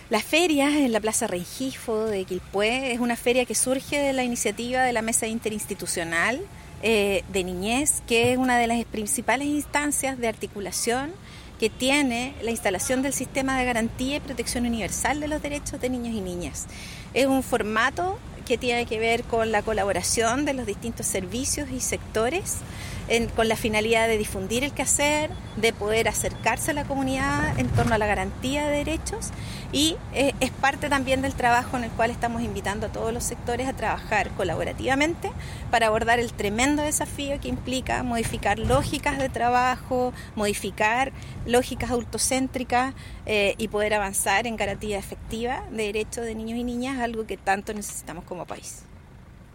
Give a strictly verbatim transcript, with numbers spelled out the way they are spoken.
La feria en la Plaza Rengifo de Quilpué es una feria que surge de la iniciativa de la Mesa Interinstitucional eh, de Niñez, que es una de las principales instancias de articulación que tiene la instalación del sistema de garantía y protección universal de los derechos de niños y niñas. Es un formato que tiene que ver con la colaboración de los distintos servicios y sectores en, con la finalidad de difundir el quehacer, de poder acercarse a la comunidad en torno a la garantía de derechos y eh, es parte también del trabajo en el cual estamos invitando a todos los sectores a trabajar colaborativamente para abordar el tremendo desafío que implica modificar lógicas de trabajo, modificar lógicas adultocéntricas eh, y poder avanzar en garantía efectiva de derechos de niños y niñas, algo que tanto necesitamos como país.